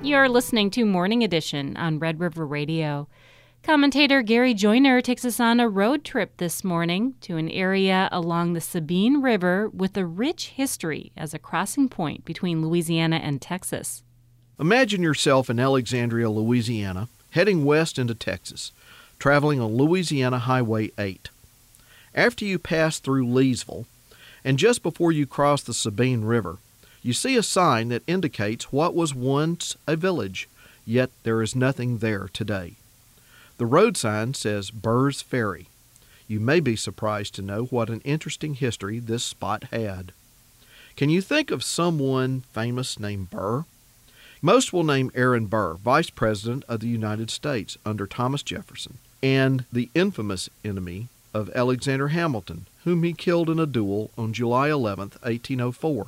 You're listening to Morning Edition on Red River Radio. Commentator Gary Joyner takes us on a road trip this morning to an area along the Sabine River with a rich history as a crossing point between Louisiana and Texas. Imagine yourself in Alexandria, Louisiana, heading west into Texas, traveling on Louisiana Highway 8. After you pass through Leesville, and just before you cross the Sabine River, you see a sign that indicates what was once a village, yet there is nothing there today. The road sign says Burr's Ferry. You may be surprised to know what an interesting history this spot had. Can you think of someone famous named Burr? Most will name Aaron Burr, Vice President of the United States under Thomas Jefferson, and the infamous enemy of Alexander Hamilton, whom he killed in a duel on July 11, 1804.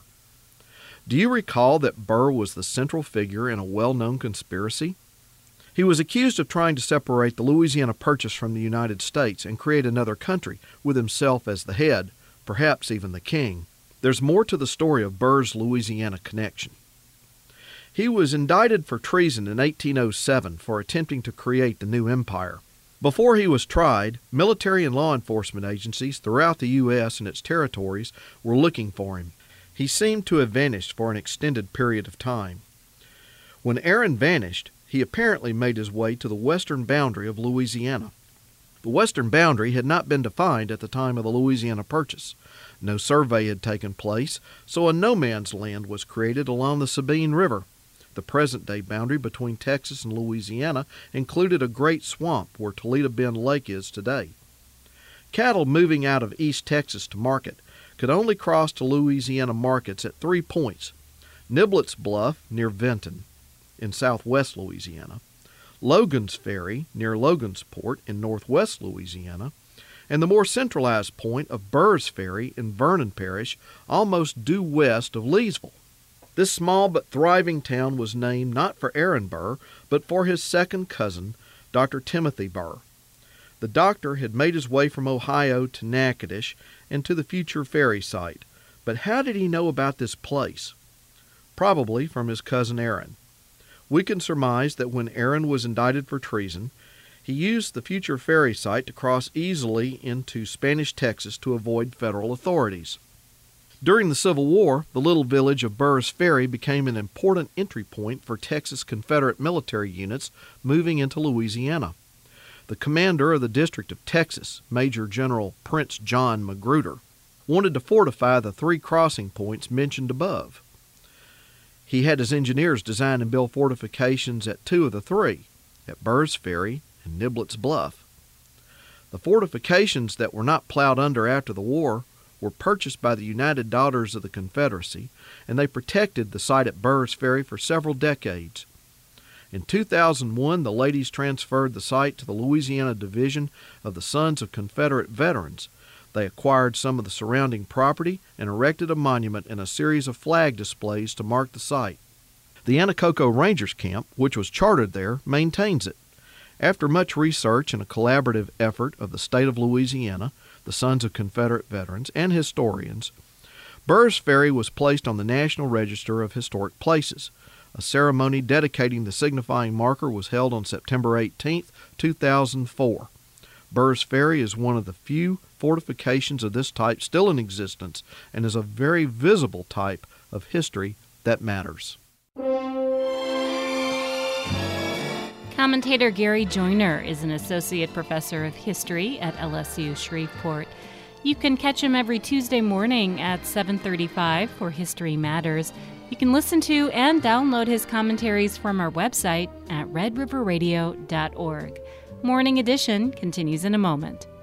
Do you recall that Burr was the central figure in a well-known conspiracy? He was accused of trying to separate the Louisiana Purchase from the United States and create another country with himself as the head, perhaps even the king. There's more to the story of Burr's Louisiana connection. He was indicted for treason in 1807 for attempting to create the new empire. Before he was tried, military and law enforcement agencies throughout the U.S. and its territories were looking for him. He seemed to have vanished for an extended period of time. When Aaron vanished, he apparently made his way to the western boundary of Louisiana. The western boundary had not been defined at the time of the Louisiana Purchase. No survey had taken place, so a no-man's land was created along the Sabine River. The present-day boundary between Texas and Louisiana included a great swamp where Toledo Bend Lake is today. Cattle moving out of East Texas to market could only cross to Louisiana markets at 3 points: Niblett's Bluff near Vinton in southwest Louisiana, Logan's Ferry near Logansport in northwest Louisiana, and the more centralized point of Burr's Ferry in Vernon Parish, almost due west of Leesville. This small but thriving town was named not for Aaron Burr, but for his second cousin, Dr. Timothy Burr. The doctor had made his way from Ohio to Natchitoches and to the future ferry site. But how did he know about this place? Probably from his cousin Aaron. We can surmise that when Aaron was indicted for treason, he used the future ferry site to cross easily into Spanish Texas to avoid federal authorities. During the Civil War, the little village of Burr's Ferry became an important entry point for Texas Confederate military units moving into Louisiana. The commander of the District of Texas, Major General Prince John Magruder, wanted to fortify the 3 crossing points mentioned above. He had his engineers design and build fortifications at 2 of the 3, at Burr's Ferry and Niblett's Bluff. The fortifications that were not plowed under after the war were purchased by the United Daughters of the Confederacy, and they protected the site at Burr's Ferry for several decades. In 2001, the ladies transferred the site to the Louisiana Division of the Sons of Confederate Veterans. They acquired some of the surrounding property and erected a monument and a series of flag displays to mark the site. The Anacoco Rangers Camp, which was chartered there, maintains it. After much research and a collaborative effort of the state of Louisiana, the Sons of Confederate Veterans, and historians, Burr's Ferry was placed on the National Register of Historic Places. A ceremony dedicating the signifying marker was held on September 18, 2004. Burr's Ferry is one of the few fortifications of this type still in existence and is a very visible type of history that matters. Commentator Gary Joyner is an associate professor of history at LSU Shreveport. You can catch him every Tuesday morning at 7:35 for History Matters. You can listen to and download his commentaries from our website at redriverradio.org. Morning Edition continues in a moment.